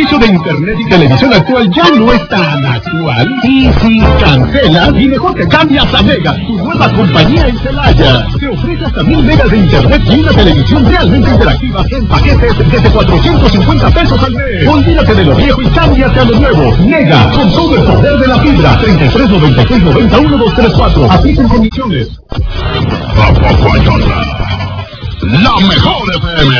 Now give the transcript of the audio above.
servicio de internet y televisión actual ya no es tan actual? Y si cancelas, y mejor que cambias a Mega, tu nueva compañía en Celaya. Te ofrece hasta 1000 megas de internet y una televisión realmente interactiva en paquetes desde 450 pesos al mes. Olvídate de lo viejo y cámbiate a lo nuevo. Mega, con todo el poder de la fibra. 33 96 90 1234. Apliquen condiciones. La mejor FM.